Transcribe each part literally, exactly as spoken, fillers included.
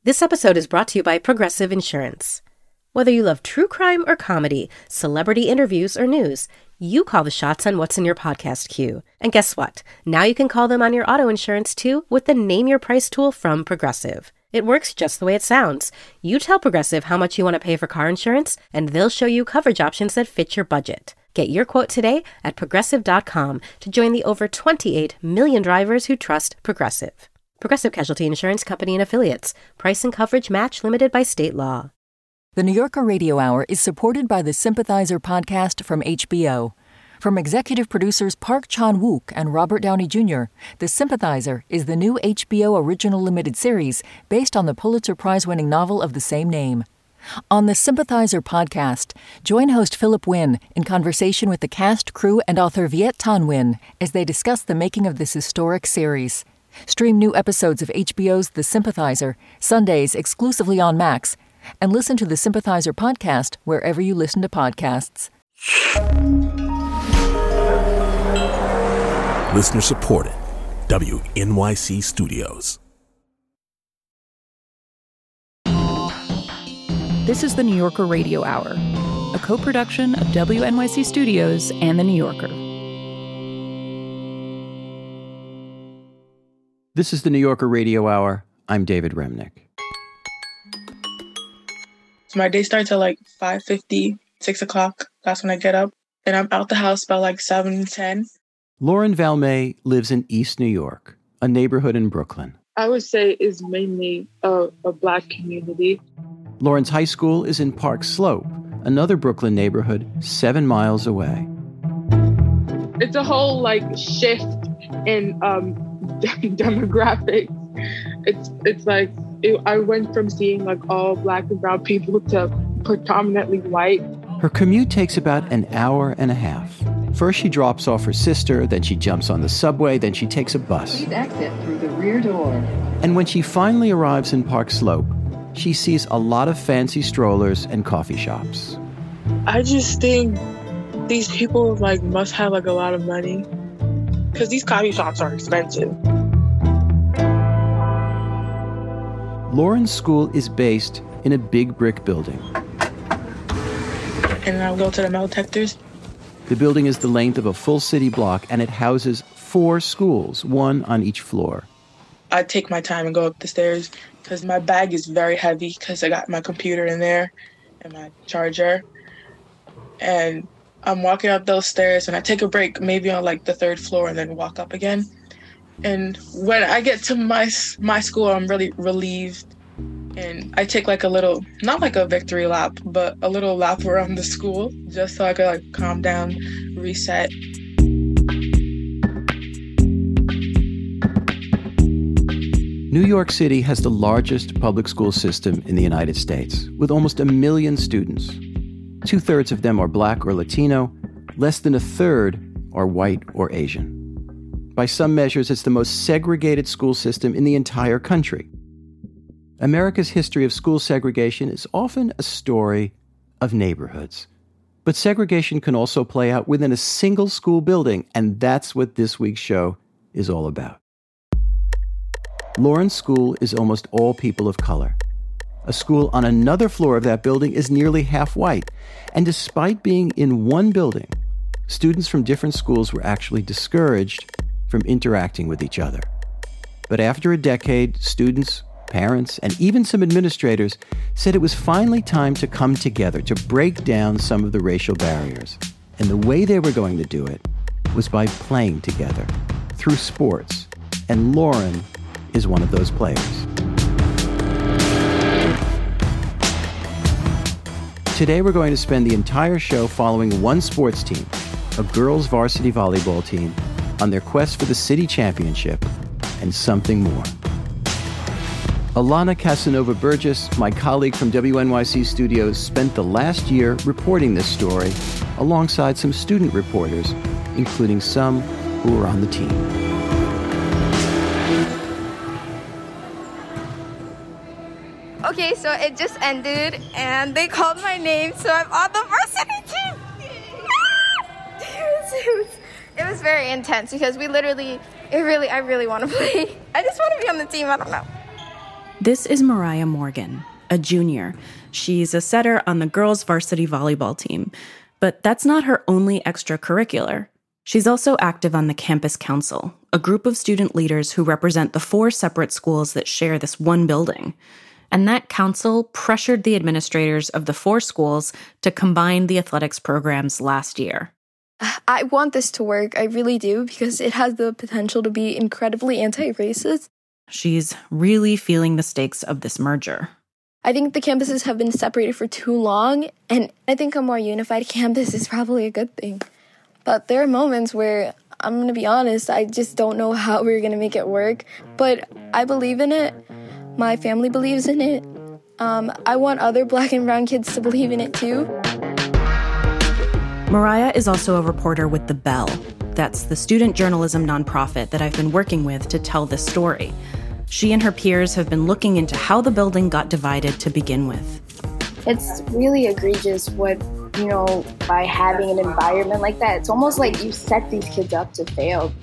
This episode is brought to you by Progressive Insurance. Whether you love true crime or comedy, celebrity interviews or news, you call the shots on what's in your podcast queue. And guess what? Now you can call them on your auto insurance too with the Name Your Price tool from Progressive. It works just the way it sounds. You tell Progressive how much you want to pay for car insurance, and they'll show you coverage options that fit your budget. Get your quote today at progressive dot com to join the over twenty-eight million drivers who trust Progressive. Progressive Casualty Insurance Company and Affiliates. Price and coverage match limited by state law. The New Yorker Radio Hour is supported by the Sympathizer podcast from H B O. From executive producers Park Chan-wook and Robert Downey Junior, The Sympathizer is the new H B O original limited series based on the Pulitzer Prize-winning novel of the same name. On the Sympathizer podcast, join host Philip Wynn in conversation with the cast, crew, and author Viet Thanh Nguyen as they discuss the making of this historic series. Stream new episodes of H B O's The Sympathizer, Sundays exclusively on Max, and listen to the Sympathizer podcast wherever you listen to podcasts. Listener supported. W N Y C Studios. This is the New Yorker Radio Hour, a co-production of W N Y C Studios and the New Yorker. This is the New Yorker Radio Hour. I'm David Remnick. So my day starts at like five fifty, six o'clock. That's when I get up. And I'm out the house by like seven ten. Lauren Valmet lives in East New York, a neighborhood in Brooklyn. I would say is mainly a, a Black community. Lauren's high school is in Park Slope, another Brooklyn neighborhood seven miles away. It's a whole like shift in um, demographics. It's it's like it, I went from seeing like all Black and brown people to predominantly white. Her commute takes about an hour and a half. First she drops off her sister, then she jumps on the subway, then she takes a bus. Please exit through the rear door. And when she finally arrives in Park Slope, she sees a lot of fancy strollers and coffee shops. I just think these people like must have like a lot of money because these coffee shops are expensive. Lauren's school is based in a big brick building. And I'll go to the metal detectors. The building is the length of a full city block, and it houses four schools, one on each floor. I take my time and go up the stairs because my bag is very heavy because I got my computer in there and my charger. And I'm walking up those stairs and I take a break maybe on like the third floor and then walk up again. And when I get to my my school, I'm really relieved. And I take like a little, not like a victory lap, but a little lap around the school just so I could like calm down, reset. New York City has the largest public school system in the United States, with almost a million students. Two-thirds of them are Black or Latino. Less than a third are white or Asian. By some measures, it's the most segregated school system in the entire country. America's history of school segregation is often a story of neighborhoods. But segregation can also play out within a single school building, and that's what this week's show is all about. Lauren's school is almost all people of color. A school on another floor of that building is nearly half white. And despite being in one building, students from different schools were actually discouraged from interacting with each other. But after a decade, students, parents, and even some administrators said it was finally time to come together to break down some of the racial barriers. And the way they were going to do it was by playing together through sports. And Lauren is one of those players. Today we're going to spend the entire show following one sports team, a girls' varsity volleyball team, on their quest for the city championship and something more. Alana Casanova-Burgess, my colleague from W N Y C Studios, spent the last year reporting this story alongside some student reporters, including some who were on the team. Okay, so it just ended, and they called my name, so I'm on the varsity team. it, was, it, was, it was very intense because we literally, it really, I really want to play. I just want to be on the team. I don't know. This is Mariah Morgan, a junior. She's a setter on the girls' varsity volleyball team. But that's not her only extracurricular. She's also active on the Campus Council, a group of student leaders who represent the four separate schools that share this one building. And that council pressured the administrators of the four schools to combine the athletics programs last year. I want this to work, I really do, because it has the potential to be incredibly anti-racist. She's really feeling the stakes of this merger. I think the campuses have been separated for too long, and I think a more unified campus is probably a good thing. But there are moments where, I'm going to be honest, I just don't know how we're going to make it work. But I believe in it. My family believes in it. Um, I want other black and brown kids to believe in it too. Mariah is also a reporter with The Bell. That's the student journalism nonprofit that I've been working with to tell this story. She and her peers have been looking into how the building got divided to begin with. It's really egregious what, you know, by having an environment like that, it's almost like you set these kids up to fail.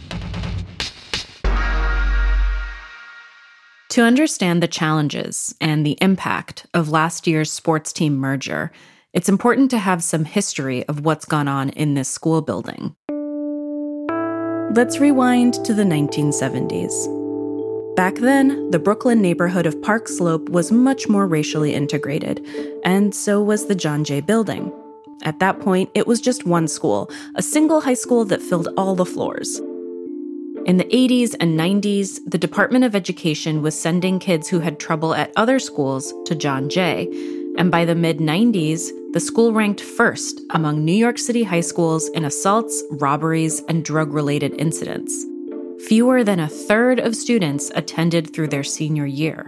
To understand the challenges and the impact of last year's sports team merger, it's important to have some history of what's gone on in this school building. Let's rewind to the nineteen seventies. Back then, the Brooklyn neighborhood of Park Slope was much more racially integrated, and so was the John Jay Building. At that point, it was just one school, a single high school that filled all the floors. In the eighties and nineties, the Department of Education was sending kids who had trouble at other schools to John Jay, and by the mid-nineties, the school ranked first among New York City high schools in assaults, robberies, and drug-related incidents. Fewer than a third of students attended through their senior year.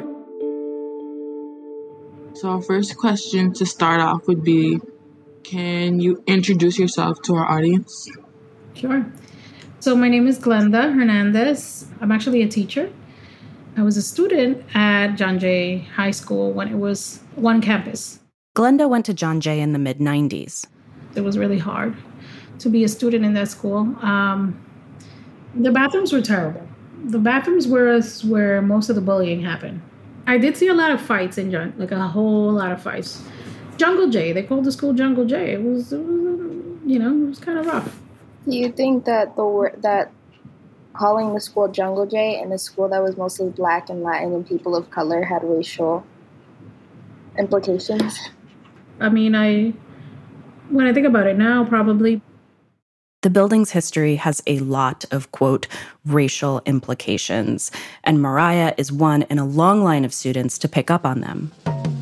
So our first question to start off would be, can you introduce yourself to our audience? Sure. So my name is Glenda Hernandez. I'm actually a teacher. I was a student at John Jay High School when it was one campus. Glenda went to John Jay in the mid-nineties. It was really hard to be a student in that school. Um, the bathrooms were terrible. The bathrooms were where most of the bullying happened. I did see a lot of fights in John, like a whole lot of fights. Jungle Jay, they called the school Jungle Jay. It was, it was you know, it was kind of rough. Do you think that the word that calling the school Jungle Jay in a school that was mostly black and Latin and people of color had racial implications? I mean, I when I think about it now, probably. The building's history has a lot of, quote, racial implications, and Mariah is one in a long line of students to pick up on them.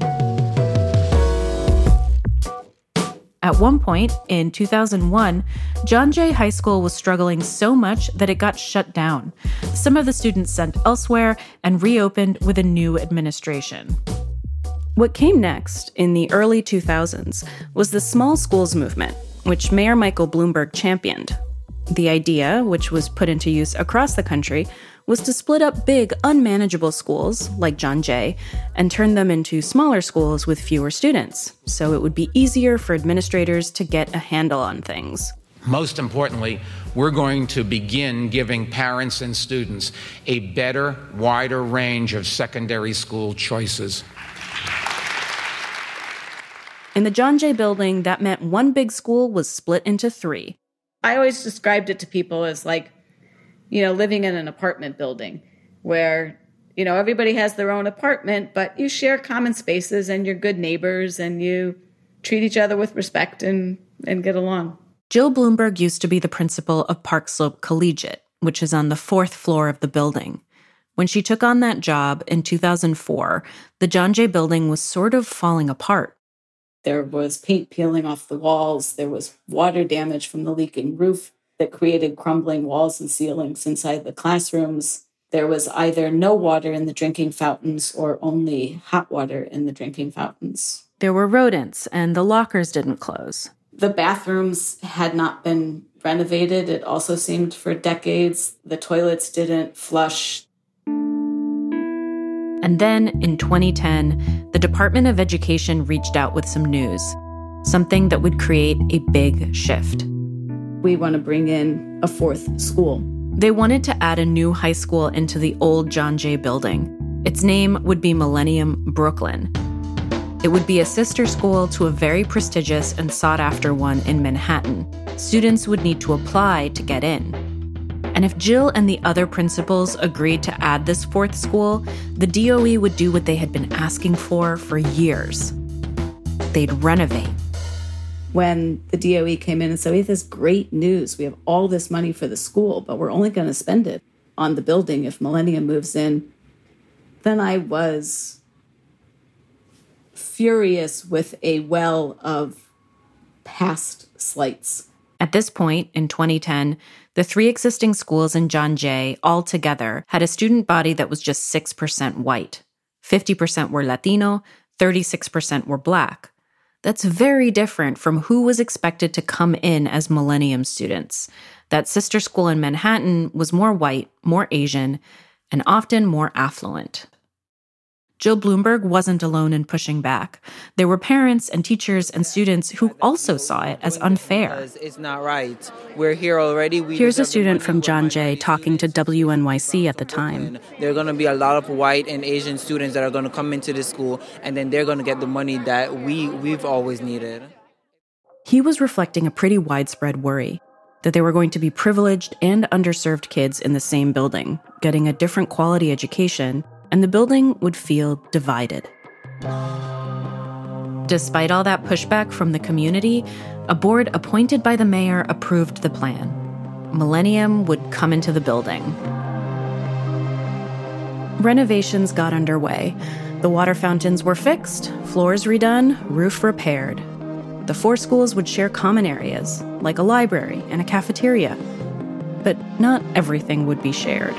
At one point, in two thousand one, John Jay High School was struggling so much that it got shut down. Some of the students sent elsewhere and reopened with a new administration. What came next, in the early two thousands, was the small schools movement, which Mayor Michael Bloomberg championed. The idea, which was put into use across the country, was to split up big, unmanageable schools, like John Jay, and turn them into smaller schools with fewer students, so it would be easier for administrators to get a handle on things. Most importantly, we're going to begin giving parents and students a better, wider range of secondary school choices. In the John Jay Building, that meant one big school was split into three. I always described it to people as like, you know, living in an apartment building where, you know, everybody has their own apartment, but you share common spaces and you're good neighbors and you treat each other with respect and, and get along. Jill Bloomberg used to be the principal of Park Slope Collegiate, which is on the fourth floor of the building. When she took on that job in two thousand four, the John Jay Building was sort of falling apart. There was paint peeling off the walls. There was water damage from the leaking roof that created crumbling walls and ceilings inside the classrooms. There was either no water in the drinking fountains or only hot water in the drinking fountains. There were rodents, and the lockers didn't close. The bathrooms had not been renovated, it also seemed, for decades. The toilets didn't flush. And then, in twenty ten, the Department of Education reached out with some news, something that would create a big shift. We want to bring in a fourth school. They wanted to add a new high school into the old John Jay Building. Its name would be Millennium Brooklyn. It would be a sister school to a very prestigious and sought-after one in Manhattan. Students would need to apply to get in. And if Jill and the other principals agreed to add this fourth school, the D O E would do what they had been asking for for years. They'd renovate. When the D O E came in and said, we have this great news. We have all this money for the school, but we're only going to spend it on the building if Millennium moves in, then I was furious with a well of past slights. At this point, in twenty ten, the three existing schools in John Jay all together had a student body that was just six percent white. fifty percent were Latino, thirty-six percent were Black. That's very different from who was expected to come in as Millennium students. That sister school in Manhattan was more white, more Asian, and often more affluent. Jill Bloomberg wasn't alone in pushing back. There were parents and teachers and students who also saw it as unfair. It's not right. We're here already. We Here's a student from John Jay talking to W N Y C at the time. There are going to be a lot of white and Asian students that are going to come into this school, and then they're going to get the money that we, we've always needed. He was reflecting a pretty widespread worry that there were going to be privileged and underserved kids in the same building, getting a different quality education, and the building would feel divided. Despite all that pushback from the community, a board appointed by the mayor approved the plan. Millennium would come into the building. Renovations got underway. The water fountains were fixed, floors redone, roof repaired. The four schools would share common areas, like a library and a cafeteria. But not everything would be shared.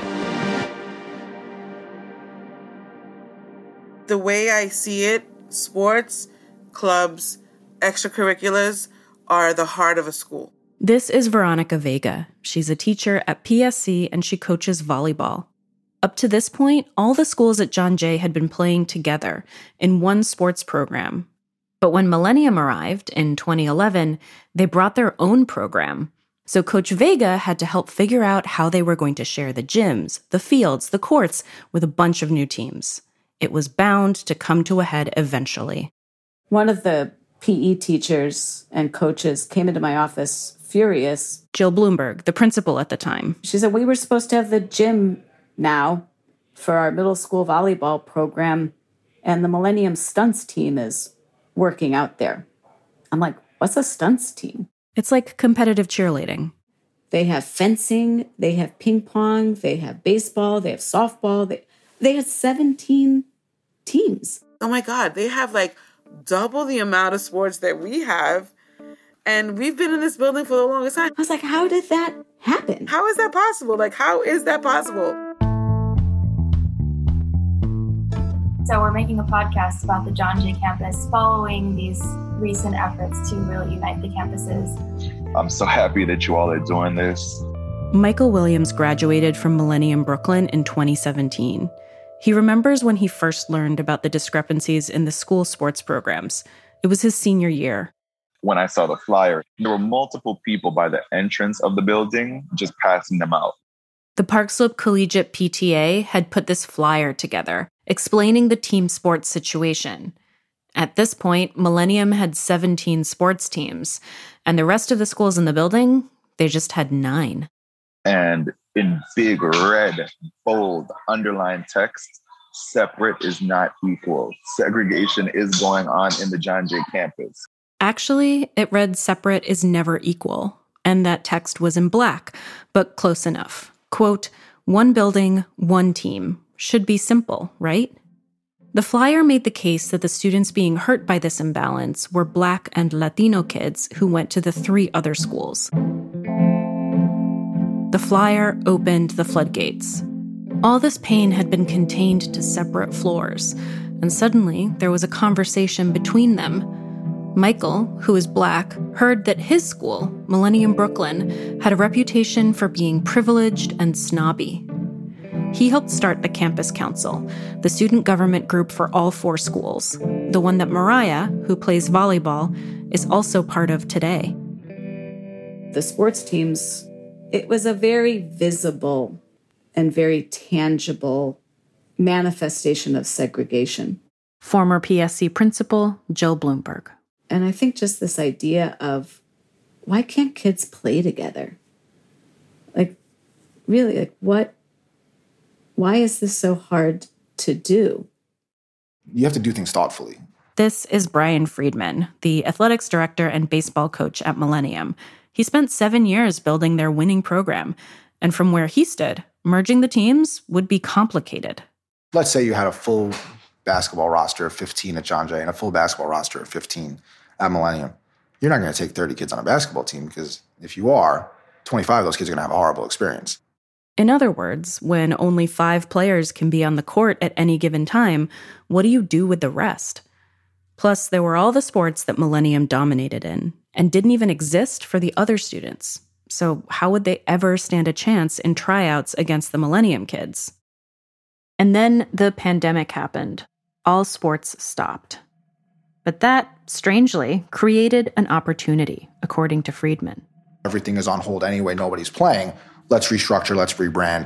The way I see it, sports, clubs, extracurriculars are the heart of a school. This is Veronica Vega. She's a teacher at P S C and she coaches volleyball. Up to this point, all the schools at John Jay had been playing together in one sports program. But when Millennium arrived in twenty eleven, they brought their own program. So Coach Vega had to help figure out how they were going to share the gyms, the fields, the courts with a bunch of new teams. It was bound to come to a head eventually. One of the P E teachers and coaches came into my office furious. Jill Bloomberg, the principal at the time. She said, we were supposed to have the gym now for our middle school volleyball program, and the Millennium Stunts team is working out there. I'm like, what's a stunts team? It's like competitive cheerleading. They have fencing, they have ping pong, they have baseball, they have softball. They, they had seventeen teams. Oh my God, they have like double the amount of sports that we have. And we've been in this building for the longest time. I was like, how did that happen? How is that possible? Like, how is that possible? So we're making a podcast about the John Jay campus following these recent efforts to really unite the campuses. I'm so happy that you all are doing this. Michael Williams graduated from Millennium Brooklyn in twenty seventeen. He remembers when he first learned about the discrepancies in the school sports programs. It was his senior year. When I saw the flyer, there were multiple people by the entrance of the building just passing them out. The Park Slope Collegiate P T A had put this flyer together, explaining the team sports situation. At this point, Millennium had seventeen sports teams, and the rest of the schools in the building, they just had nine. And in big red, bold, underlined text, separate is not equal. Segregation is going on in the John Jay campus. Actually, it read separate is never equal, and that text was in black, but close enough. Quote, one building, one team. Should be simple, right? The flyer made the case that the students being hurt by this imbalance were Black and Latino kids who went to the three other schools. The flyer opened the floodgates. All this pain had been contained to separate floors, and suddenly there was a conversation between them. Michael, who is Black, heard that his school, Millennium Brooklyn, had a reputation for being privileged and snobby. He helped start the campus council, the student government group for all four schools, the one that Mariah, who plays volleyball, is also part of today. The sports teams, it was a very visible and very tangible manifestation of segregation. Former P S C principal Jill Bloomberg. And I think just this idea of, why can't kids play together? Like, really, like what, why is this so hard to do? You have to do things thoughtfully. This is Brian Friedman, the athletics director and baseball coach at Millennium. He spent seven years building their winning program. And from where he stood, merging the teams would be complicated. Let's say you had a full basketball roster of fifteen at John Jay and a full basketball roster of fifteen at Millennium. You're not going to take thirty kids on a basketball team, because if you are, twenty-five of those kids are going to have a horrible experience. In other words, when only five players can be on the court at any given time, what do you do with the rest? Plus, there were all the sports that Millennium dominated in and didn't even exist for the other students. So how would they ever stand a chance in tryouts against the Millennium kids? And then the pandemic happened. All sports stopped. But that, strangely, created an opportunity, according to Friedman. Everything is on hold anyway. Nobody's playing. Let's restructure. Let's rebrand.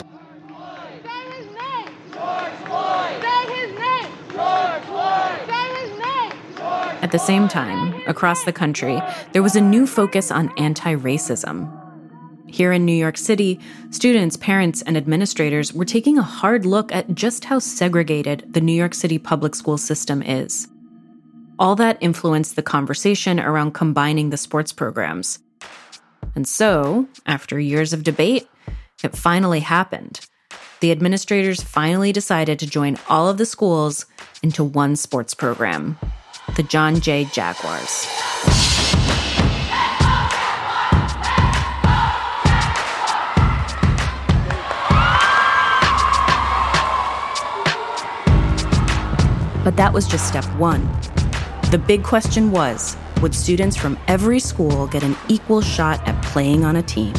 At the same time, across the country, there was a new focus on anti-racism. Here in New York City, students, parents, and administrators were taking a hard look at just how segregated the New York City public school system is. All that influenced the conversation around combining the sports programs. And so, after years of debate, it finally happened. The administrators finally decided to join all of the schools into one sports program, the John Jay Jaguars. But that was just step one. The big question was, would students from every school get an equal shot at playing on a team?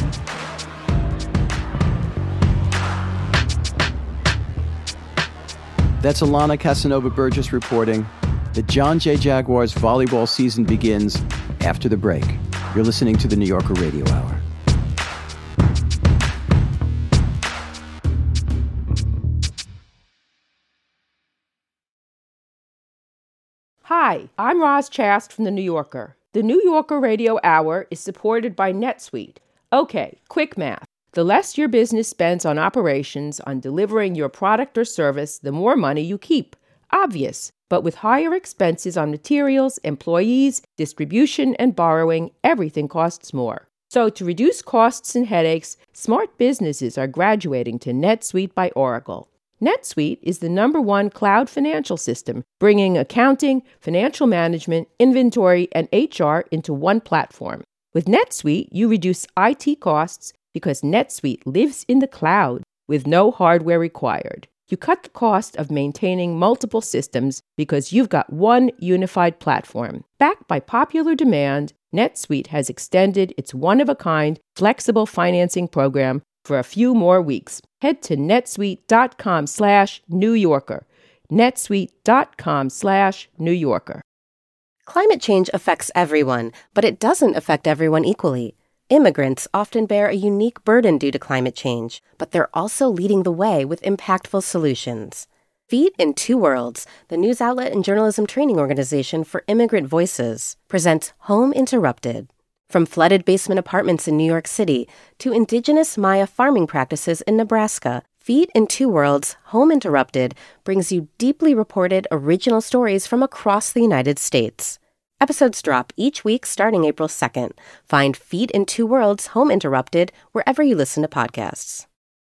That's Alana Casanova-Burgess reporting. The John Jay Jaguars volleyball season begins after the break. You're listening to the New Yorker Radio Hour. Hi, I'm Roz Chast from The New Yorker. The New Yorker Radio Hour is supported by NetSuite. Okay, quick math. The less your business spends on operations, on delivering your product or service, the more money you keep. Obvious. But with higher expenses on materials, employees, distribution, and borrowing, everything costs more. So to reduce costs and headaches, smart businesses are graduating to NetSuite by Oracle. NetSuite is the number one cloud financial system, bringing accounting, financial management, inventory, and H R into one platform. With NetSuite, you reduce I T costs because NetSuite lives in the cloud with no hardware required. You cut the cost of maintaining multiple systems because you've got one unified platform. Backed by popular demand, NetSuite has extended its one-of-a-kind flexible financing program for a few more weeks. Head to netsuite.com slash New Yorker. netsuite.com slash New Yorker. Climate change affects everyone, but it doesn't affect everyone equally. Immigrants often bear a unique burden due to climate change, but they're also leading the way with impactful solutions. Feet in Two Worlds, the news outlet and journalism training organization for immigrant voices, presents Home Interrupted. From flooded basement apartments in New York City to indigenous Maya farming practices in Nebraska, Feet in Two Worlds, Home Interrupted brings you deeply reported original stories from across the United States. Episodes drop each week starting April second. Find Feet in Two Worlds, Home Interrupted wherever you listen to podcasts.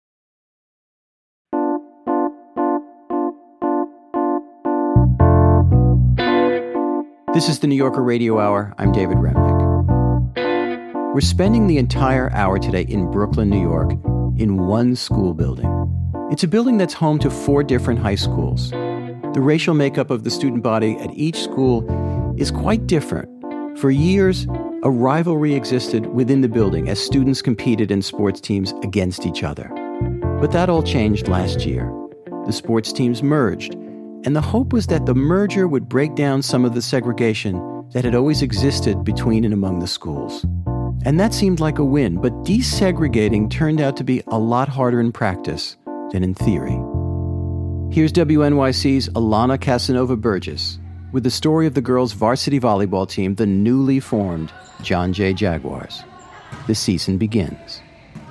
This is the New Yorker Radio Hour. I'm David Remnick. We're spending the entire hour today in Brooklyn, New York, in one school building. It's a building that's home to four different high schools. The racial makeup of the student body at each school is quite different. For years, a rivalry existed within the building as students competed in sports teams against each other. But that all changed last year. The sports teams merged, and the hope was that the merger would break down some of the segregation that had always existed between and among the schools. And that seemed like a win, but desegregating turned out to be a lot harder in practice than in theory. Here's W N Y C's Alana Casanova Burgess with the story of the girls' varsity volleyball team, the newly formed John Jay Jaguars. The season begins.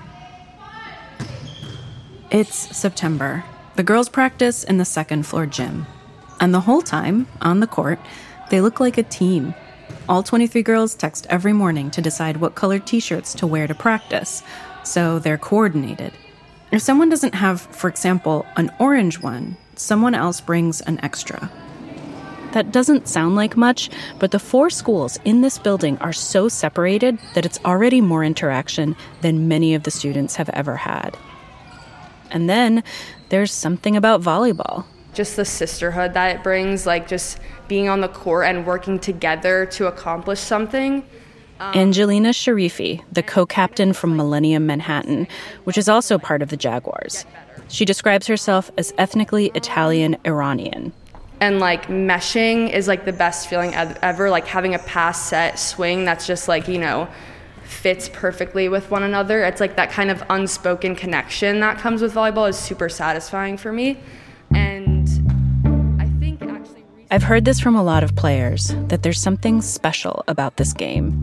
It's September. The girls practice in the second floor gym. And the whole time, on the court, they look like a team. All twenty-three girls text every morning to decide what colored t-shirts to wear to practice, so they're coordinated. If someone doesn't have, for example, an orange one, someone else brings an extra. That doesn't sound like much, but the four schools in this building are so separated that it's already more interaction than many of the students have ever had. And then there's something about volleyball. Just the sisterhood that it brings, like just being on the court and working together to accomplish something. Um, Angelina Sharifi, the co-captain from Millennium Manhattan, which is also part of the Jaguars. She describes herself as ethnically Italian-Iranian. And like meshing is like the best feeling ever, like having a pass set swing that's just like, you know, fits perfectly with one another. It's like that kind of unspoken connection that comes with volleyball is super satisfying for me. And I think actually... I've heard this from a lot of players, that there's something special about this game.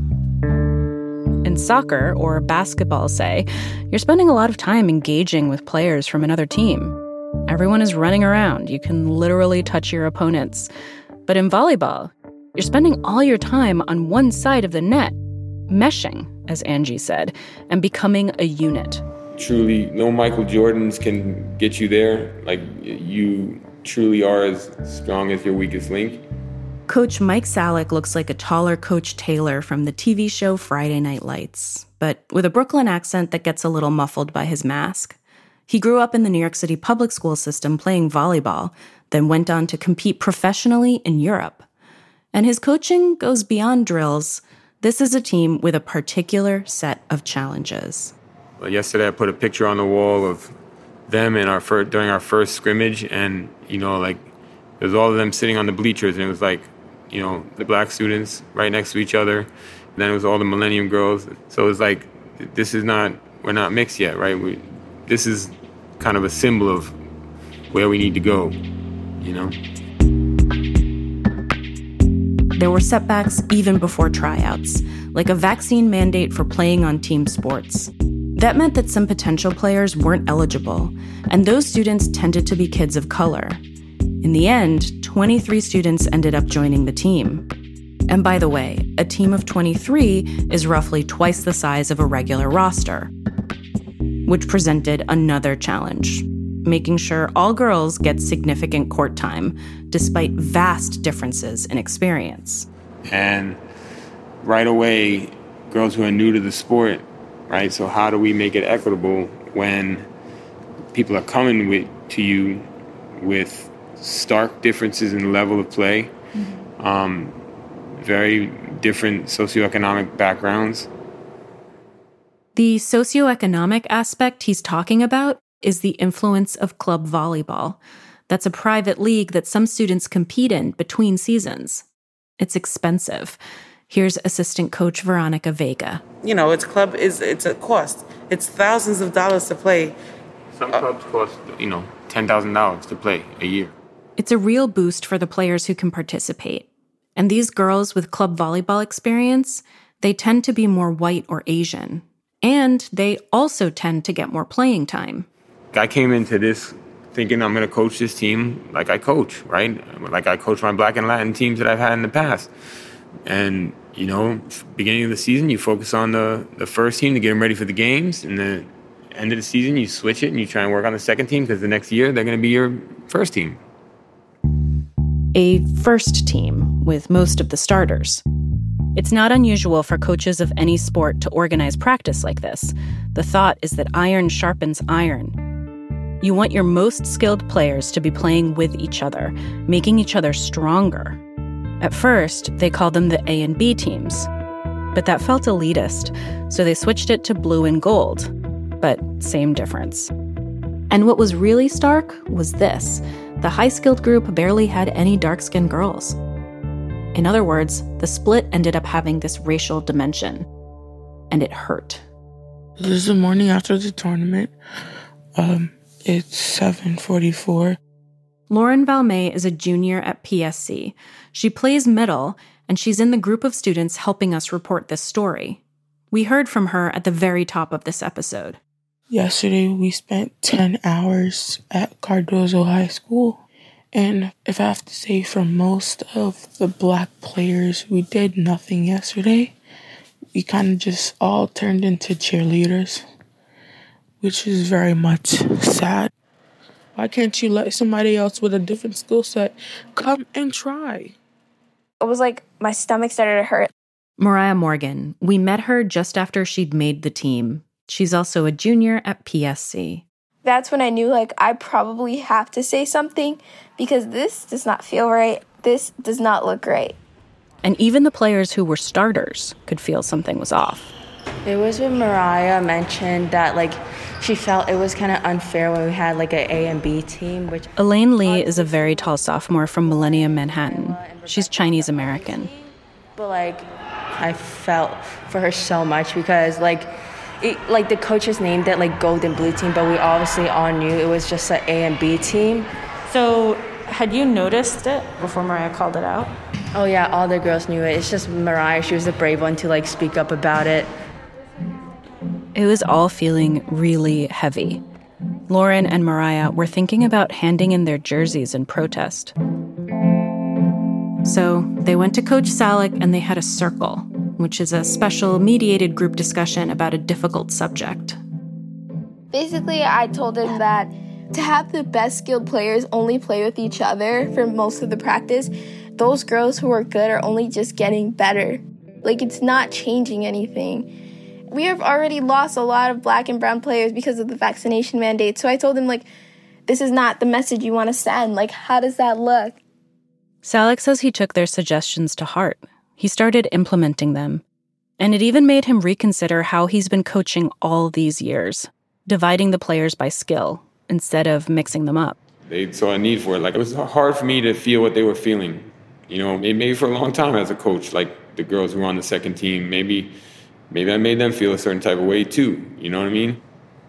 In soccer or basketball, say, you're spending a lot of time engaging with players from another team. Everyone is running around. You can literally touch your opponents. But in volleyball, you're spending all your time on one side of the net, meshing, as Angie said, and becoming a unit. Truly, no Michael Jordans can get you there. Like, you truly are as strong as your weakest link. Coach Mike Salick looks like a taller Coach Taylor from the T V show Friday Night Lights, but with a Brooklyn accent that gets a little muffled by his mask. He grew up in the New York City public school system playing volleyball, then went on to compete professionally in Europe. And his coaching goes beyond drills. This is a team with a particular set of challenges. Well, yesterday I put a picture on the wall of them in our first, during our first scrimmage, and, you know, like, there's all of them sitting on the bleachers, and it was like, you know, the black students right next to each other, and then it was all the Millennium girls. So it was like, this is not, we're not mixed yet, right? We, this is kind of a symbol of where we need to go, you know? There were setbacks even before tryouts, like a vaccine mandate for playing on team sports. That meant that some potential players weren't eligible, and those students tended to be kids of color. In the end, twenty-three students ended up joining the team. And by the way, a team of twenty-three is roughly twice the size of a regular roster, which presented another challenge, making sure all girls get significant court time, despite vast differences in experience. And right away, girls who are new to the sport, right? So how do we make it equitable when people are coming with, to you with stark differences in the level of play, mm-hmm. um, very different socioeconomic backgrounds. The socioeconomic aspect he's talking about is the influence of club volleyball. That's a private league that some students compete in between seasons. It's expensive. Here's assistant coach Veronica Vega. You know, it's club is it's a cost. It's thousands of dollars to play. Some clubs cost, you know, ten thousand dollars to play a year. It's a real boost for the players who can participate. And these girls with club volleyball experience, they tend to be more white or Asian. And they also tend to get more playing time. I came into this thinking I'm going to coach this team like I coach, right? Like I coach my Black and Latin teams that I've had in the past. And, you know, beginning of the season, you focus on the, the first team to get them ready for the games. And then end of the season, you switch it and you try and work on the second team because the next year they're going to be your first team. A first team with most of the starters. It's not unusual for coaches of any sport to organize practice like this. The thought is that iron sharpens iron. You want your most skilled players to be playing with each other, making each other stronger. At first, they called them the A and B teams. But that felt elitist, so they switched it to blue and gold. But same difference. And what was really stark was this. The high-skilled group barely had any dark-skinned girls. In other words, the split ended up having this racial dimension. And it hurt. This is the morning after the tournament. Um, it's seven forty-four. Lauren Valmet is a junior at P S C. She plays middle, and she's in the group of students helping us report this story. We heard from her at the very top of this episode. Yesterday, we spent ten hours at Cardozo High School. And if I have to say, for most of the black players, we did nothing yesterday. We kind of just all turned into cheerleaders, which is very much sad. Why can't you let somebody else with a different skill set come and try? It was like my stomach started to hurt. Mariah Morgan. We met her just after she'd made the team. She's also a junior at P S C. That's when I knew, like, I probably have to say something because this does not feel right. This does not look right. And even the players who were starters could feel something was off. It was when Mariah mentioned that, like, she felt it was kind of unfair when we had, like, an A and B team, which... Elaine Lee is a very tall sophomore from Millennium Manhattan. She's Chinese American. But, like, I felt for her so much because, like... It, like, the coaches named it, like, Gold and Blue team, but we obviously all knew it was just an A and B team. So, had you noticed it before Mariah called it out? Oh, yeah, all the girls knew it. It's just Mariah, she was the brave one to, like, speak up about it. It was all feeling really heavy. Lauren and Mariah were thinking about handing in their jerseys in protest. So, they went to Coach Salick and they had a circle, which is a special mediated group discussion about a difficult subject. Basically, I told him that to have the best skilled players only play with each other for most of the practice, those girls who are good are only just getting better. Like, it's not changing anything. We have already lost a lot of black and brown players because of the vaccination mandate. So I told him, like, this is not the message you want to send. Like, how does that look? Salick says he took their suggestions to heart. He started implementing them. And it even made him reconsider how he's been coaching all these years, dividing the players by skill instead of mixing them up. They saw a need for it. Like, it was hard for me to feel what they were feeling. You know, maybe for a long time as a coach, like the girls who were on the second team, maybe maybe I made them feel a certain type of way too. You know what I mean?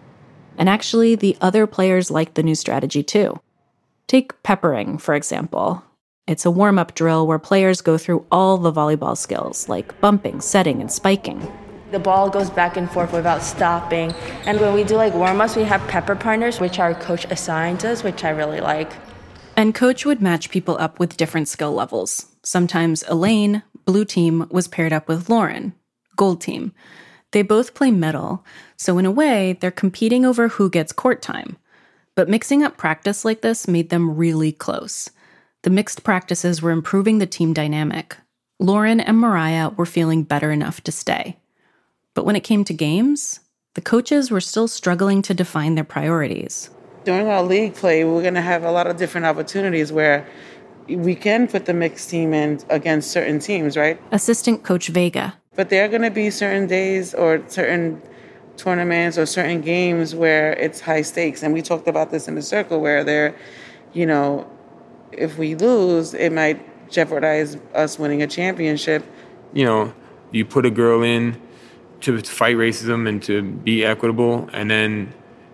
And actually, the other players liked the new strategy too. Take peppering, for example. It's a warm-up drill where players go through all the volleyball skills, like bumping, setting, and spiking. The ball goes back and forth without stopping. And when we do, like, warm-ups, we have pepper partners, which our coach assigns us, which I really like. And coach would match people up with different skill levels. Sometimes Elaine, blue team, was paired up with Lauren, gold team. They both play middle, so in a way, they're competing over who gets court time. But mixing up practice like this made them really close. The mixed practices were improving the team dynamic. Lauren and Mariah were feeling better enough to stay. But when it came to games, the coaches were still struggling to define their priorities. During our league play, we're going to have a lot of different opportunities where we can put the mixed team in against certain teams, right? Assistant Coach Vega. But there are going to be certain days or certain tournaments or certain games where it's high stakes. And we talked about this in the circle where they're, you know, if we lose, it might jeopardize us winning a championship. You know, you put a girl in to fight racism and to be equitable, and then,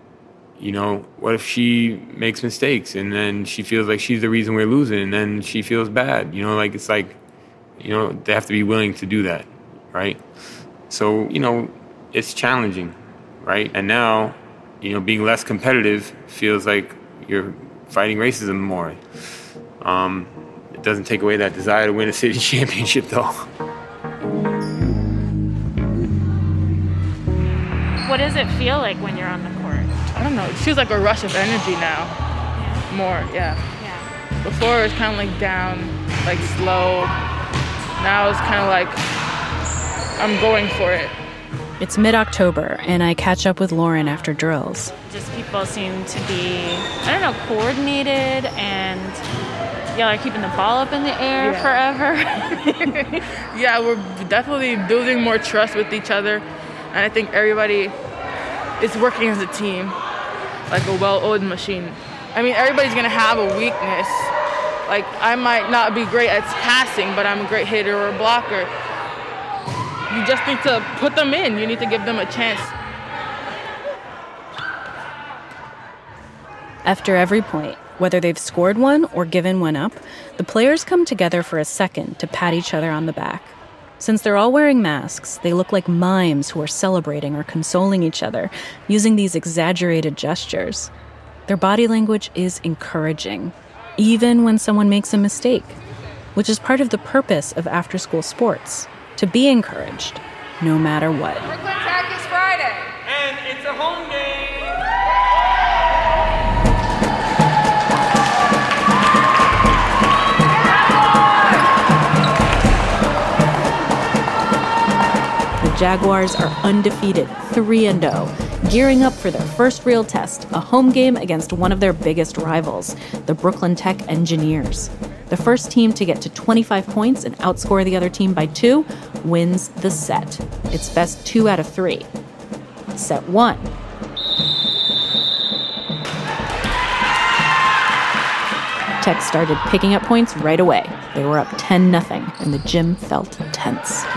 you know, what if she makes mistakes and then she feels like she's the reason we're losing and then she feels bad? You know, like, it's like, you know, they have to be willing to do that, right? So, you know, it's challenging, right? And now, you know, being less competitive feels like you're fighting racism more. Um, it doesn't take away that desire to win a city championship, though. What does it feel like when you're on the court? I don't know. It feels like a rush of energy now. Yeah. More, yeah. Yeah. Before it was kind of like down, like slow. Now it's kind of like I'm going for it. It's mid-October, and I catch up with Lauren after drills. Just people seem to be, I don't know, coordinated, and y'all are keeping the ball up in the air yeah. forever. Yeah, we're definitely building more trust with each other, and I think everybody is working as a team, like a well-oiled machine. I mean, everybody's gonna have a weakness. Like, I might not be great at passing, but I'm a great hitter or a blocker. You just need to put them in. You need to give them a chance. After every point, Whether they've scored one or given one up, the players come together for a second to pat each other on the back. Since they're all wearing masks, they look like mimes who are celebrating or consoling each other, using these exaggerated gestures. Their body language is encouraging, even when someone makes a mistake, which is part of the purpose of after-school sports, to be encouraged, no matter what. Brooklyn Tech is Friday. And it's a home game. The Jaguars are undefeated, three and oh, gearing up for their first real test, a home game against one of their biggest rivals, the Brooklyn Tech Engineers. The first team to get to twenty-five points and outscore the other team by two wins the set. It's best two out of three. Set one. Tech started picking up points right away. They were up ten nothing, and the gym felt tense.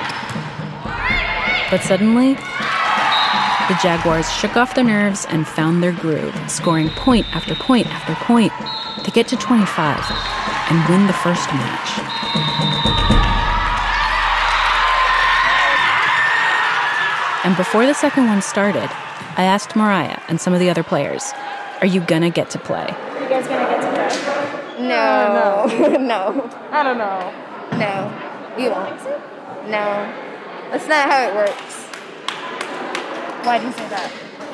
But suddenly, the Jaguars shook off their nerves and found their groove, scoring point after point after point. They get to twenty-five and win the first match. And before the second one started, I asked Mariah and some of the other players, are you gonna get to play? You guys gonna get to play? No. No. no. I don't know. No. We won't. No. That's not how it works. Why do you say that?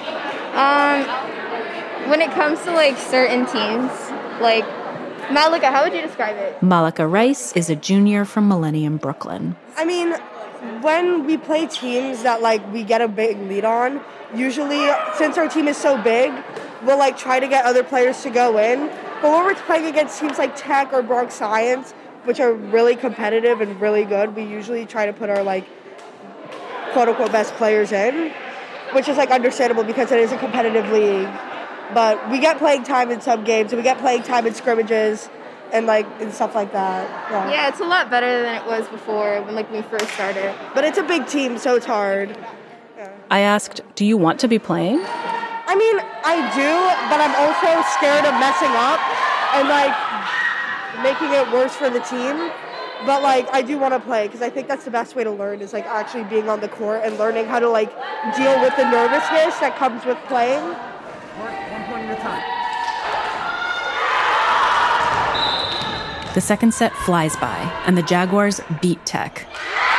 Um, when it comes to, like, certain teams, like, Malika, how would you describe it? Malika Rice is a junior from Millennium, Brooklyn. I mean, when we play teams that, like, we get a big lead on, usually, since our team is so big, we'll, like, try to get other players to go in. But when we're playing against teams like Tech or Bronx Science, which are really competitive and really good, we usually try to put our, like, quote-unquote best players in, which is, like, understandable because it is a competitive league. But we get playing time in some games, and we get playing time in scrimmages and, like, and stuff like that. Yeah. Yeah, it's a lot better than it was before when, like, we first started. But it's a big team, so it's hard. Yeah. I asked, do you want to be playing? I mean, I do, but I'm also scared of messing up and, like, making it worse for the team. But, like, I do want to play because I think that's the best way to learn is, like, actually being on the court and learning how to, like, deal with the nervousness that comes with playing. One point at a time. The second set flies by, and the Jaguars beat Tech.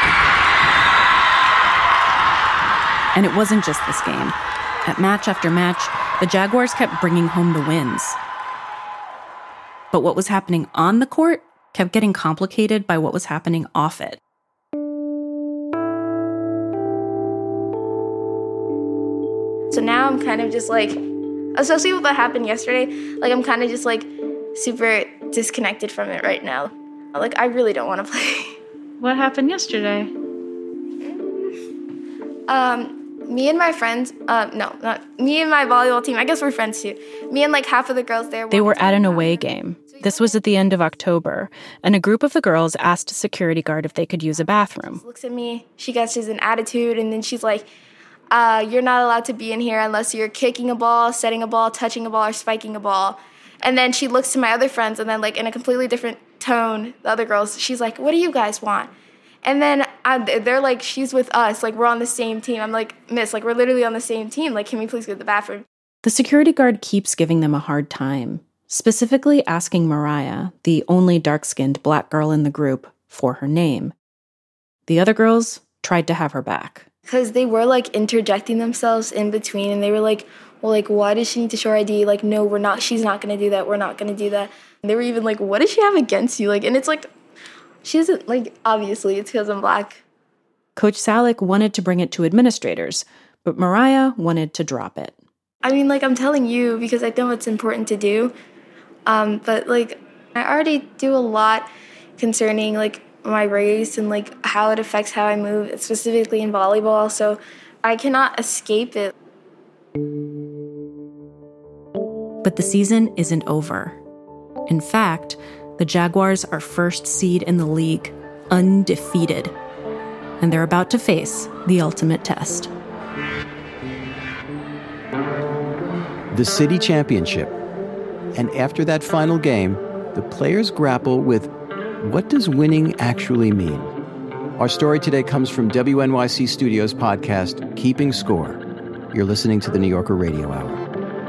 And it wasn't just this game. At match after match, the Jaguars kept bringing home the wins. But what was happening on the court kept getting complicated by what was happening off it. So now I'm kind of just like, especially with what happened yesterday, like I'm kind of just like super disconnected from it right now. Like I really don't want to play. What happened yesterday? Um, me and my friends, uh, no, not me and my volleyball team, I guess we're friends too. Me and like half of the girls there. They were at an away game. This was at the end of October, and a group of the girls asked a security guard if they could use a bathroom. Looks at me, she gets she's an attitude, and then she's like, uh, you're not allowed to be in here unless you're kicking a ball, setting a ball, touching a ball, or spiking a ball. And then she looks to my other friends, and then like in a completely different tone, the other girls, she's like, what do you guys want? And then I'm, they're like, she's with us, like we're on the same team. I'm like, miss, like we're literally on the same team. Like, can we please go to the bathroom? The security guard keeps giving them a hard time, specifically asking Mariah, the only dark-skinned black girl in the group, for her name. The other girls tried to have her back. Because they were, like, interjecting themselves in between, and they were like, well, like, why does she need to show her I D? Like, no, we're not, she's not going to do that, we're not going to do that. And they were even like, what does she have against you? Like, and it's like, she doesn't, like, obviously, it's because I'm black. Coach Salick wanted to bring it to administrators, but Mariah wanted to drop it. I mean, like, I'm telling you because I know it's important to do. Um, but, like, I already do a lot concerning, like, my race and, like, how it affects how I move, specifically in volleyball. So I cannot escape it. But the season isn't over. In fact, the Jaguars are first seed in the league, undefeated. And they're about to face the ultimate test. The city championship, And after that final game, the players grapple with, what does winning actually mean? Our story today comes from W N Y C Studios' podcast, Keeping Score. You're listening to the New Yorker Radio Hour.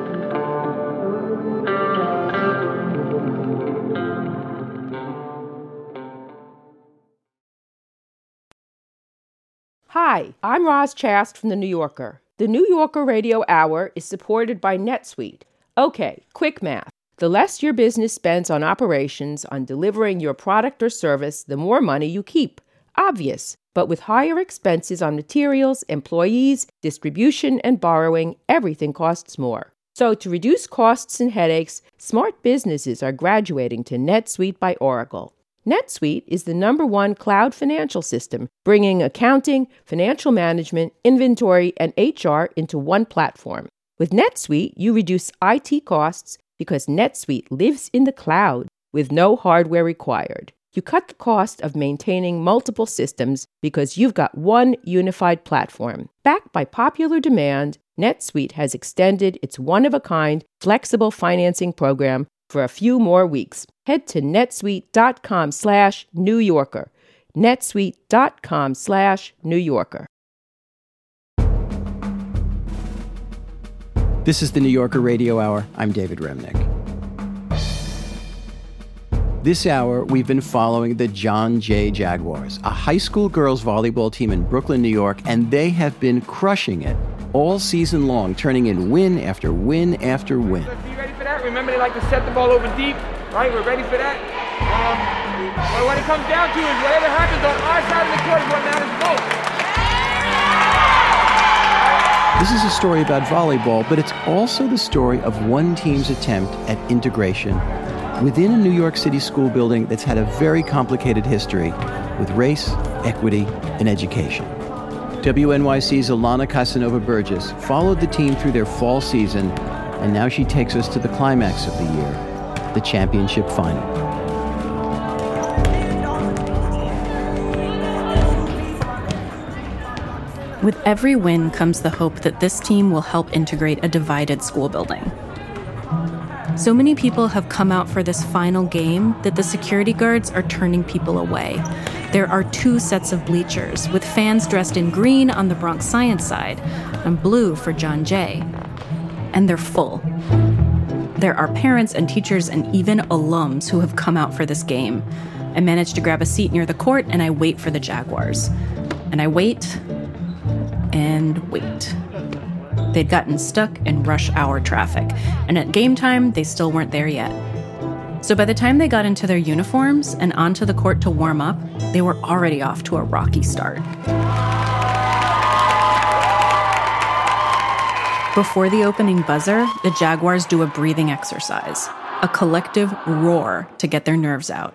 Hi, I'm Roz Chast from The New Yorker. The New Yorker Radio Hour is supported by NetSuite. Okay, quick math. The less your business spends on operations, on delivering your product or service, the more money you keep. Obvious. But with higher expenses on materials, employees, distribution, and borrowing, everything costs more. So to reduce costs and headaches, smart businesses are graduating to NetSuite by Oracle. NetSuite is the number one cloud financial system, bringing accounting, financial management, inventory, and H R into one platform. With NetSuite, you reduce I T costs because NetSuite lives in the cloud with no hardware required. You cut the cost of maintaining multiple systems because you've got one unified platform. Backed by popular demand, NetSuite has extended its one-of-a-kind flexible financing program for a few more weeks. Head to netsuite.com slash New Yorker. netsuite.com slash New Yorker. This is the New Yorker Radio Hour. I'm David Remnick. This hour, we've been following the John Jay Jaguars, a high school girls volleyball team in Brooklyn, New York, and they have been crushing it all season long, turning in win after win after win. Be ready for that. Remember, they like to set the ball over deep, right? We're ready for that. Um, but what it comes down to is whatever happens on our side of the court is what matters most. This is a story about volleyball, but it's also the story of one team's attempt at integration within a New York City school building that's had a very complicated history with race, equity, and education. W N Y C's Alana Casanova Burgess followed the team through their fall season, and now she takes us to the climax of the year, the championship final. With every win comes the hope that this team will help integrate a divided school building. So many people have come out for this final game that the security guards are turning people away. There are two sets of bleachers, with fans dressed in green on the Bronx Science side and blue for John Jay. And they're full. There are parents and teachers and even alums who have come out for this game. I managed to grab a seat near the court, and I wait for the Jaguars. And I wait and wait. They'd gotten stuck in rush hour traffic, and at game time, they still weren't there yet. So by the time they got into their uniforms and onto the court to warm up, they were already off to a rocky start. Before the opening buzzer, the Jaguars do a breathing exercise, a collective roar to get their nerves out.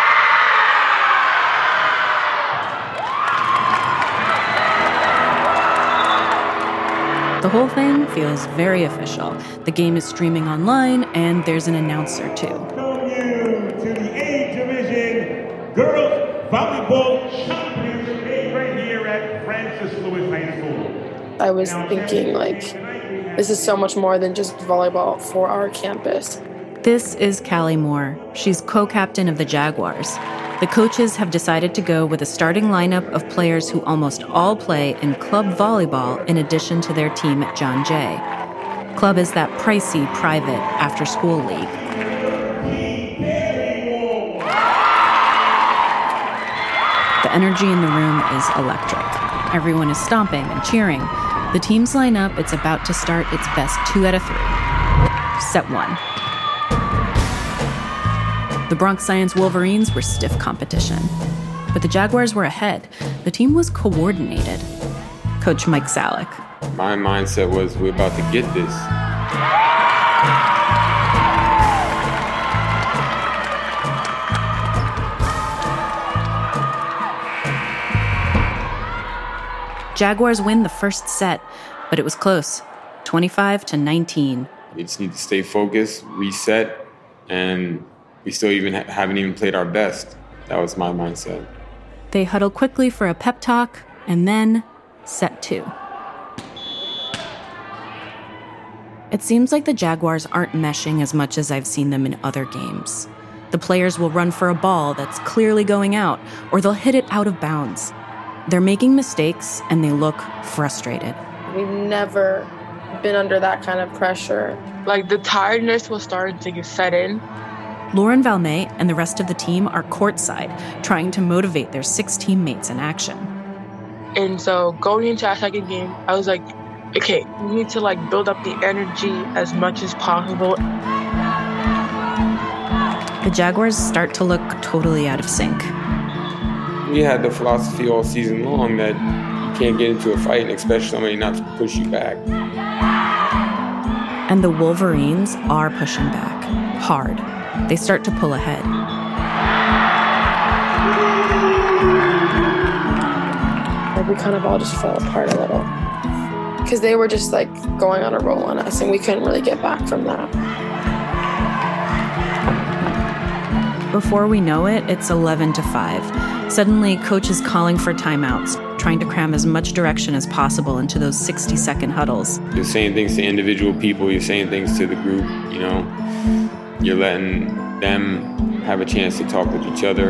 The whole thing feels very official. The game is streaming online, and there's an announcer, too. Welcome you to the A Division Girls Volleyball Championship right here at Francis Lewis High School. I was thinking, like, this is so much more than just volleyball for our campus. This is Callie Moore. She's co-captain of the Jaguars. The coaches have decided to go with a starting lineup of players who almost all play in club volleyball in addition to their team at John Jay. Club is that pricey, private, after-school league. The energy in the room is electric. Everyone is stomping and cheering. The teams line up. It's about to start its best two out of three. Set one. The Bronx Science Wolverines were stiff competition. But the Jaguars were ahead. The team was coordinated. Coach Mike Salick. My mindset was, we're about to get this. Jaguars win the first set, but it was close. twenty-five to nineteen. We just need to stay focused, reset, and we still even ha- haven't even played our best. That was my mindset. They huddle quickly for a pep talk, and then set two. It seems like the Jaguars aren't meshing as much as I've seen them in other games. The players will run for a ball that's clearly going out, or they'll hit it out of bounds. They're making mistakes, and they look frustrated. We've never been under that kind of pressure. Like, the tiredness was starting to get set in. Lauren Valmet and the rest of the team are courtside, trying to motivate their six teammates in action. And so going into our second game, I was like, okay, we need to like build up the energy as much as possible. The Jaguars start to look totally out of sync. We had the philosophy all season long that you can't get into a fight and expect somebody not to push you back. And the Wolverines are pushing back, hard. They start to pull ahead. Like, we kind of all just fell apart a little. Because they were just like going on a roll on us, and we couldn't really get back from that. Before we know it, it's eleven to five. Suddenly, coach is calling for timeouts, trying to cram as much direction as possible into those sixty-second huddles. You're saying things to individual people, you're saying things to the group, you know. You're letting them have a chance to talk with each other.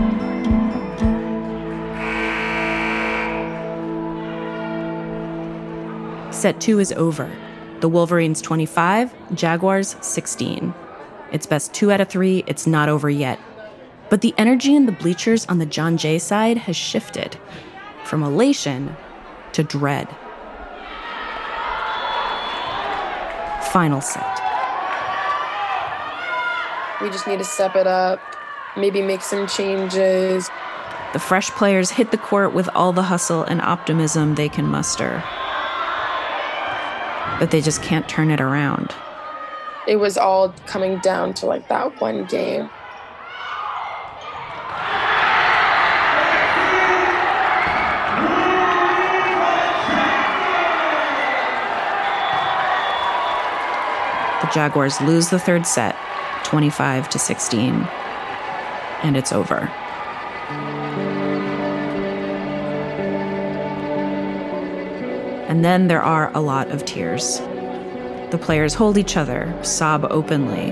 Set two is over. The Wolverines twenty-five, Jaguars sixteen. It's best two out of three, it's not over yet. But the energy in the bleachers on the John Jay side has shifted from elation to dread. Final set. We just need to step it up, maybe make some changes. The fresh players hit the court with all the hustle and optimism they can muster. But they just can't turn it around. It was all coming down to like that one game. The Jaguars lose the third set, twenty-five to sixteen, and it's over. And then there are a lot of tears. The players hold each other, sob openly.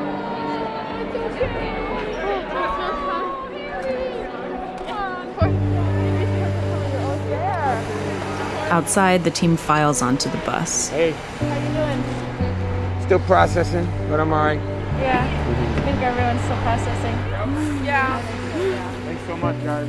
Outside, the team files onto the bus. Hey. How you doing? Still processing, but I'm all right. Yeah, I think everyone's still processing. Yeah. Thanks so much, guys.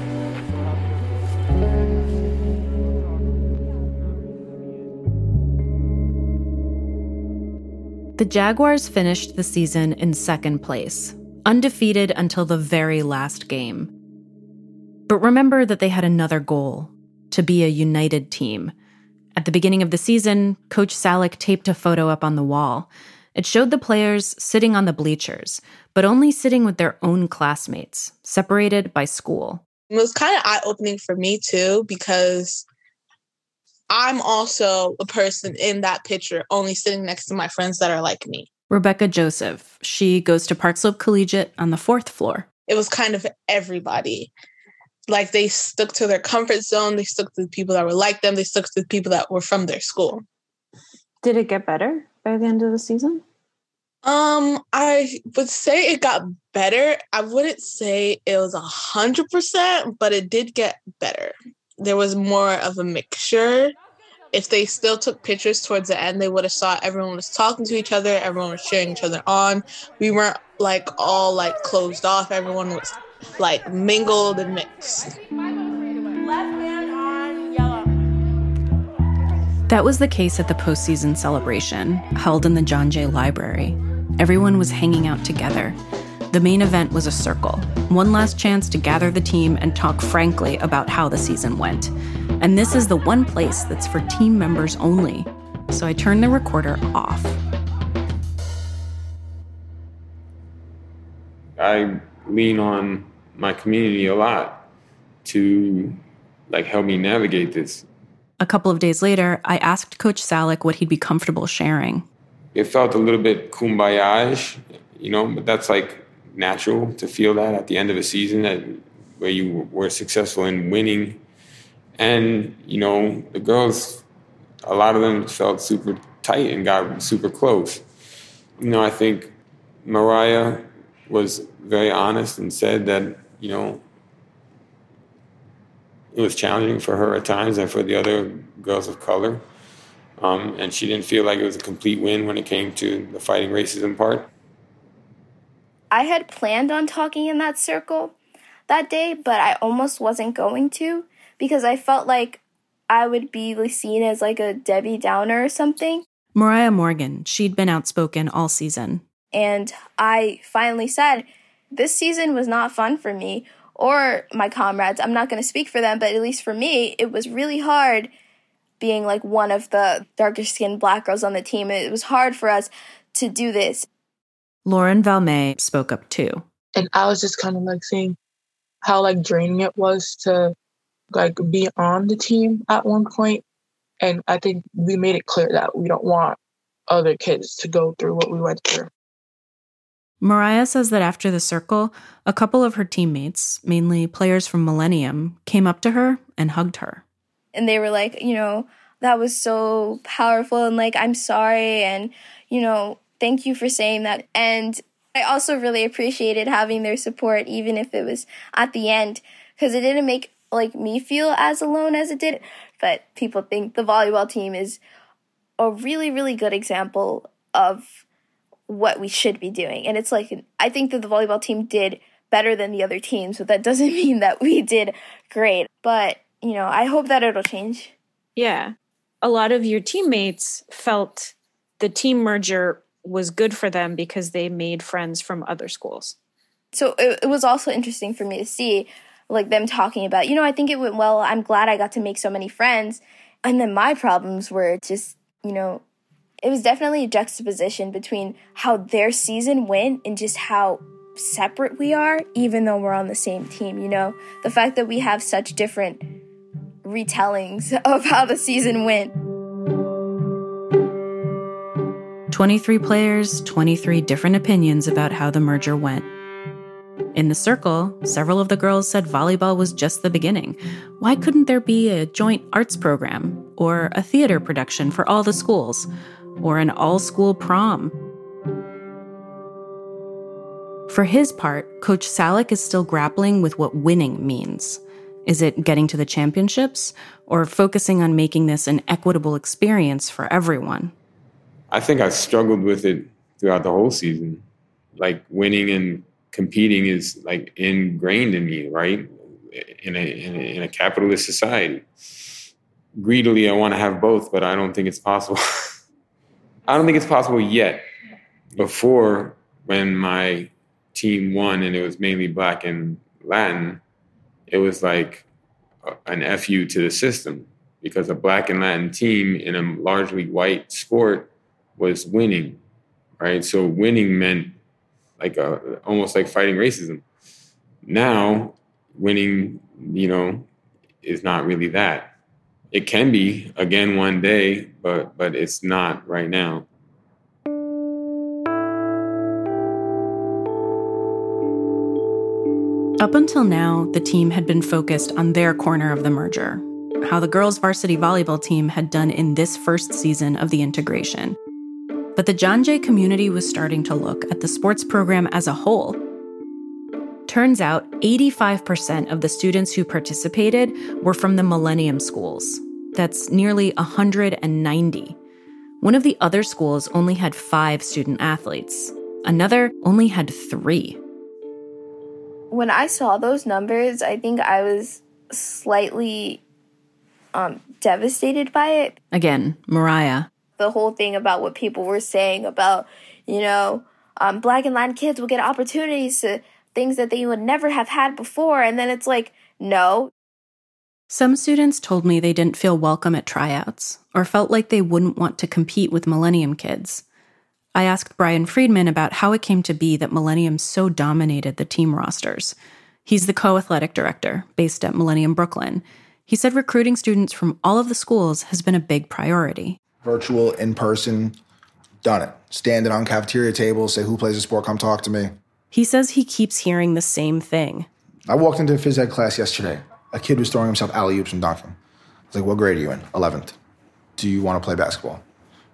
The Jaguars finished the season in second place, undefeated until the very last game. But remember that they had another goal, to be a united team. At the beginning of the season, Coach Salek taped a photo up on the wall. It showed the players sitting on the bleachers, but only sitting with their own classmates, separated by school. It was kind of eye-opening for me, too, because I'm also a person in that picture, only sitting next to my friends that are like me. Rebecca Joseph. She goes to Park Slope Collegiate on the fourth floor. It was kind of everybody. Like, they stuck to their comfort zone. They stuck to the people that were like them. They stuck to the people that were from their school. Did it get better by the end of the season? Um, I would say it got better. I wouldn't say it was a hundred percent, but it did get better. There was more of a mixture. If they still took pictures towards the end, they would have saw everyone was talking to each other. Everyone was cheering each other on. We weren't like all like closed off. Everyone was like mingled and mixed. That was the case at the postseason celebration, held in the John Jay Library. Everyone was hanging out together. The main event was a circle, one last chance to gather the team and talk frankly about how the season went. And this is the one place that's for team members only. So I turned the recorder off. I lean on my community a lot to like help me navigate this. A couple of days later, I asked Coach Salek what he'd be comfortable sharing. It felt a little bit kumbaya-ish, you know, but that's like natural to feel that at the end of a season that where you were successful in winning. And, you know, the girls, a lot of them felt super tight and got super close. You know, I think Mariah was very honest and said that, you know, it was challenging for her at times and for the other girls of color. Um, and she didn't feel like it was a complete win when it came to the fighting racism part. I had planned on talking in that circle that day, but I almost wasn't going to because I felt like I would be seen as like a Debbie Downer or something. Mariah Morgan, she'd been outspoken all season. And I finally said, this season was not fun for me or my comrades. I'm not going to speak for them, but at least for me, it was really hard being like one of the darker skinned black girls on the team. It was hard for us to do this. Lauren Valmet spoke up too. And I was just kind of like seeing how like draining it was to like be on the team at one point. And I think we made it clear that we don't want other kids to go through what we went through. Mariah says that after the circle, a couple of her teammates, mainly players from Millennium, came up to her and hugged her. And they were like, you know, that was so powerful and like, I'm sorry. And, you know, thank you for saying that. And I also really appreciated having their support, even if it was at the end, because it didn't make like me feel as alone as it did. But people think the volleyball team is a really, really good example of what we should be doing. And it's like, I think that the volleyball team did better than the other teams, but that doesn't mean that we did great. But, you know, I hope that it'll change. Yeah. A lot of your teammates felt the team merger was good for them because they made friends from other schools. So it, it was also interesting for me to see like them talking about, you know, I think it went well. I'm glad I got to make so many friends. And then my problems were just, you know, it was definitely a juxtaposition between how their season went and just how separate we are, even though we're on the same team, you know? The fact that we have such different retellings of how the season went. twenty-three players, twenty-three different opinions about how the merger went. In the circle, several of the girls said volleyball was just the beginning. Why couldn't there be a joint arts program or a theater production for all the schools or an all-school prom? For his part, Coach Salick is still grappling with what winning means. Is it getting to the championships or focusing on making this an equitable experience for everyone? I think I struggled with it throughout the whole season. Like winning and competing is like ingrained in me, right? In a, in a, in a capitalist society. Greedily, I want to have both, but I don't think it's possible. I don't think it's possible yet. Before, when my team won and it was mainly Black and Latin, it was like an F U to the system because a Black and Latin team in a largely white sport was winning, right? So winning meant like a, almost like fighting racism. Now, winning, you know, is not really that. It can be again one day, but but it's not right now. Up until now, the team had been focused on their corner of the merger, how the girls' varsity volleyball team had done in this first season of the integration. But the John Jay community was starting to look at the sports program as a whole. Turns out, eighty-five percent of the students who participated were from the Millennium schools. That's nearly one hundred ninety. One of the other schools only had five student athletes. Another only had three. When I saw those numbers, I think I was slightly um, devastated by it. Again, Mariah. The whole thing about what people were saying about, you know, um, Black and Latin kids will get opportunities to things that they would never have had before. And then it's like, no. Some students told me they didn't feel welcome at tryouts or felt like they wouldn't want to compete with Millennium kids. I asked Brian Friedman about how it came to be that Millennium so dominated the team rosters. He's the co-athletic director based at Millennium Brooklyn. He said recruiting students from all of the schools has been a big priority. Virtual, in-person, done it. Standing on cafeteria tables, say, who plays a sport, come talk to me. He says he keeps hearing the same thing. I walked into a phys ed class yesterday. A kid was throwing himself alley-oops and dunking. I was like, what grade are you in? eleventh. Do you want to play basketball?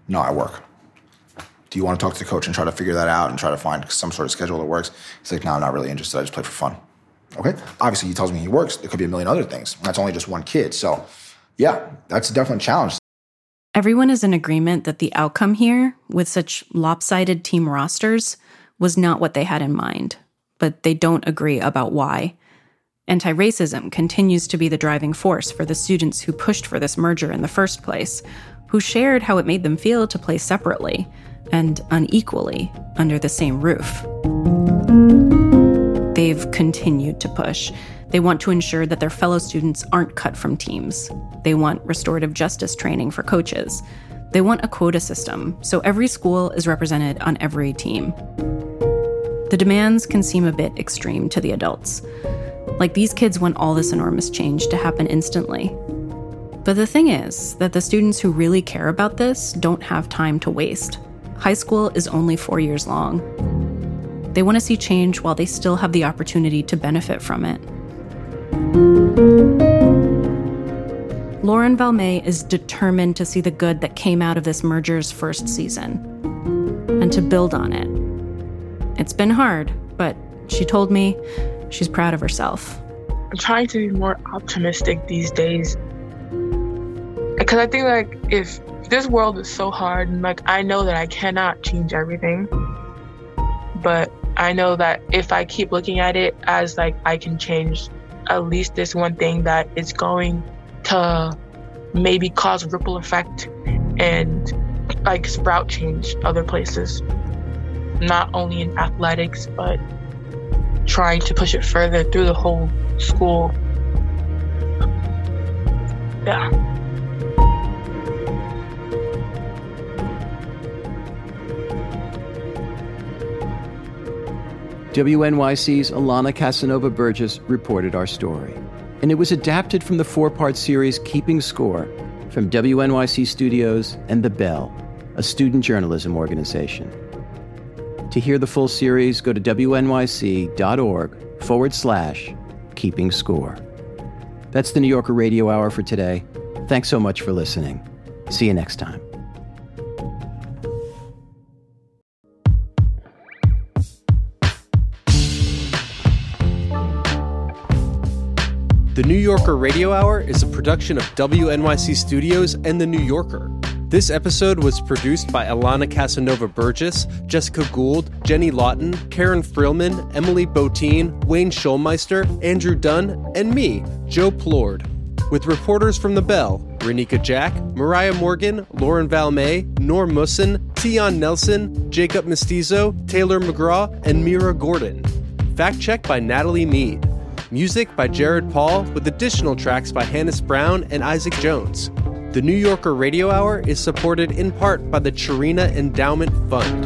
No, I work. Do you want to talk to the coach and try to figure that out and try to find some sort of schedule that works? He's like, no, I'm not really interested. I just play for fun. Okay. Obviously, he tells me he works. There could be a million other things. That's only just one kid. So, yeah, that's definitely a challenge. Everyone is in agreement that the outcome here, with such lopsided team rosters, was not what they had in mind. But they don't agree about why. Anti-racism continues to be the driving force for the students who pushed for this merger in the first place, who shared how it made them feel to play separately and unequally under the same roof. They've continued to push. They want to ensure that their fellow students aren't cut from teams. They want restorative justice training for coaches. They want a quota system, so every school is represented on every team. The demands can seem a bit extreme to the adults. Like, these kids want all this enormous change to happen instantly. But the thing is that the students who really care about this don't have time to waste. High school is only four years long. They want to see change while they still have the opportunity to benefit from it. Lauren Valmet is determined to see the good that came out of this merger's first season and to build on it. It's been hard, but she told me she's proud of herself. I'm trying to be more optimistic these days. Because I think, like, if this world is so hard, and, like, I know that I cannot change everything. But I know that if I keep looking at it as, like, I can change at least this one thing, that it's going to maybe cause a ripple effect and, like, sprout change other places. Not only in athletics, but trying to push it further through the whole school. Yeah. W N Y C's Alana Casanova Burgess reported our story, and it was adapted from the four-part series Keeping Score from W N Y C Studios and The Bell, a student journalism organization. To hear the full series, go to wnyc.org forward slash keeping score. That's the New Yorker Radio Hour for today. Thanks so much for listening. See you next time. The New Yorker Radio Hour is a production of W N Y C Studios and The New Yorker. This episode was produced by Alana Casanova Burgess, Jessica Gould, Jenny Lawton, Karen Frillman, Emily Botine, Wayne Schulmeister, Andrew Dunn, and me, Joe Plord. With reporters from The Bell, Renika Jack, Mariah Morgan, Lauren Valmet, Noor Mussin, Tion Nelson, Jacob Mestizo, Taylor McGraw, and Mira Gordon. Fact check by Natalie Mead. Music by Jared Paul, with additional tracks by Hannes Brown and Isaac Jones. The New Yorker Radio Hour is supported in part by the Chirina Endowment Fund.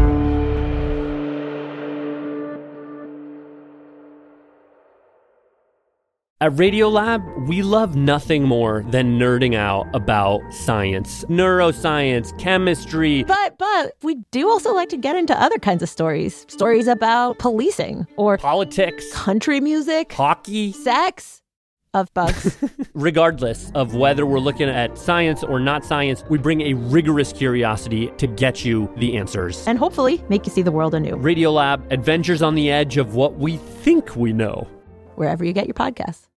At Radiolab, we love nothing more than nerding out about science, neuroscience, chemistry. But, but we do also like to get into other kinds of stories. Stories about policing or politics, country music, hockey, sex, of bugs. Regardless of whether we're looking at science or not science, we bring a rigorous curiosity to get you the answers. And hopefully make you see the world anew. Radiolab, adventures on the edge of what we think we know. Wherever you get your podcasts.